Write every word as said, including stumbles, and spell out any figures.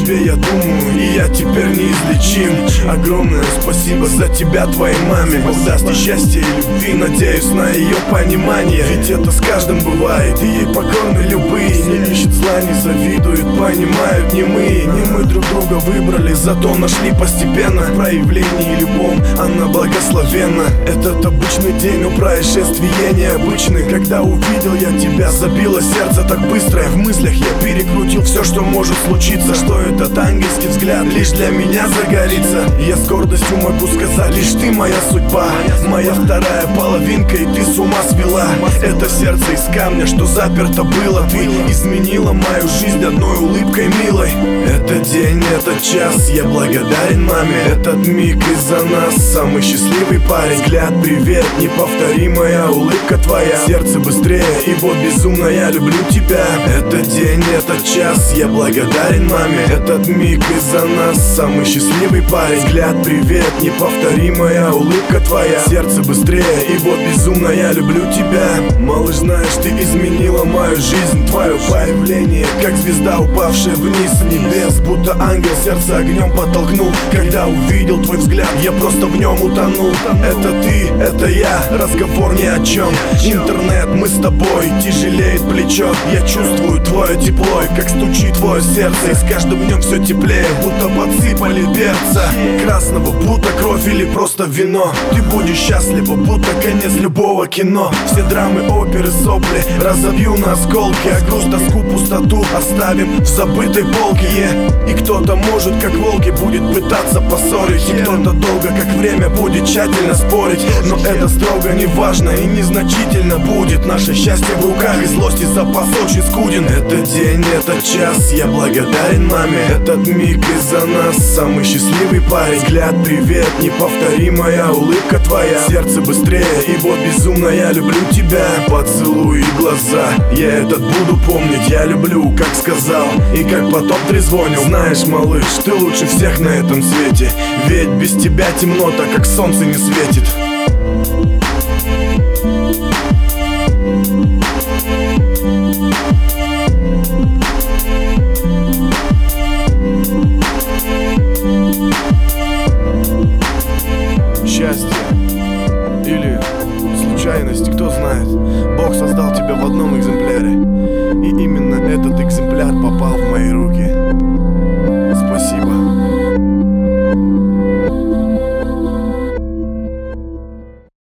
тебе я думаю, и я теперь неизлечим. Огромное спасибо за тебя твоей маме. Бог даст и счастья, и любви, надеюсь на ее понимание. Ведь это с каждым бывает, и ей покорны любые. Не ищет зла, не завидуют, понимают не мы. Не мы друг друга выбрали, зато нашли постепенно. В проявлении любом она благословенна. Этот обычный день, но происшествие необычный. Когда увидел я тебя, забило сердце так быстро. В мыслях я перекрутил все, что может случиться. Что этот ангельский взгляд лишь для меня загорится. Я с гордостью могу сказать, лишь ты моя судьба, моя вторая половинка, и ты с ума свела. Это сердце из камня, что заперто было. Ты изменила мою жизнь одной улыбкой милой. Этот день, этот час, я благодарен маме. Этот миг из-за нас самый счастливый парень. Взгляд, привет, неповторимая улыбка твоя. Сердце быстрее, и вот безумно я люблю тебя. Этот день, этот час, я благодарен маме. Этот миг из-за нас самый счастливый парень. Взгляд, привет, неповторимая улыбка твоя. Сердце быстрее, и вот безумно я люблю тебя. Малыш, знаешь, ты изменила мою жизнь. Твое появление, как звезда, упавшая вниз с небес. Будто ангел сердце огнем подтолкнул. Когда увидел твой взгляд, я просто в нем утонул. Это ты, это я, разговор ни о чем. Интернет, мы с тобой, тяжелеет плечо. Я чувствую твое тепло, и как стучит твое сердце. И с каждым днем все теплее, будто подсыпали перца красного, будто кровь или просто вино. Ты будешь счастлива, будто конец любого кино. Все драмы, оперы, сопли разобью на осколки. А грусть, тоску, пустоту оставим в забытой полке. yeah. И кто-то может, как волки, будет пытаться поссорить. И кто-то долго, как время, будет тщательно спорить. Но это строго не важно и незначительно будет. Наше счастье в руках, и злость и запас очень скуден. Этот день, этот час, я благодарен маме. Этот миг из-за нас самый счастливый парень. Взгляд, привет, неповторимая улыбка твоя. Сердце быстрее, и вот безумно я люблю тебя. Поцелуй и глаза, я этот буду помнить. Я люблю, как сказал, и как потом трезвонил. Знаешь, малыш, ты лучше всех на этом свете. Ведь без тебя темно, так как солнце не светит. Счастье или случайность, кто знает. Бог создал тебя в одном экземпляре, и именно этот экземпляр попал в мои руки.